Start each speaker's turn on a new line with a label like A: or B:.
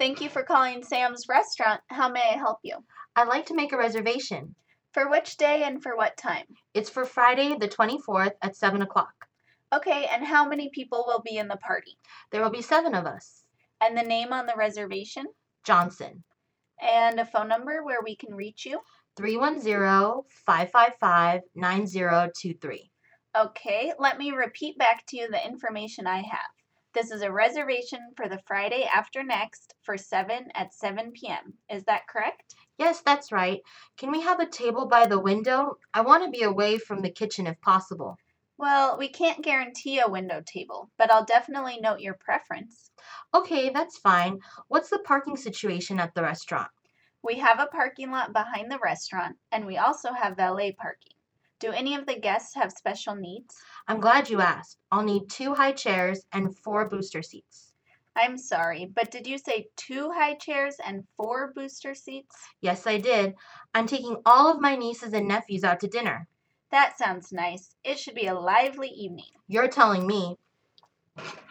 A: Thank you for calling Sam's Restaurant. How may I help you?
B: I'd like to make a reservation.
A: For which day and for what time?
B: It's for Friday the 24th at 7 o'clock.
A: Okay, and how many people will be in the party?
B: There will be 7 of us.
A: And the name on the reservation?
B: Johnson.
A: And a phone number where we can reach you?
B: 310-555-9023.
A: Okay, let me repeat back to you the information I have. This is a reservation for the Friday after next for 7 at 7 p.m. Is that correct?
B: Yes, that's right. Can we have a table by the window? I want to be away from the kitchen if possible.
A: Well, we can't guarantee a window table, but I'll definitely note your preference.
B: Okay, that's fine. What's the parking situation at the restaurant?
A: We have a parking lot behind the restaurant, and we also have valet parking. Do any of the guests have special needs?
B: I'm glad you asked. I'll need 2 high chairs and 4 booster seats.
A: I'm sorry, but did you say 2 high chairs and 4 booster seats?
B: Yes, I did. I'm taking all of my nieces and nephews out to dinner.
A: That sounds nice. It should be a lively evening.
B: You're telling me.